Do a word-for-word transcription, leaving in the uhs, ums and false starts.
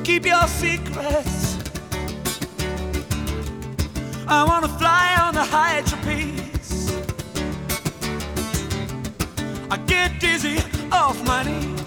keep your secrets. I wanna fly on the high trapeze. I get dizzy off my knees.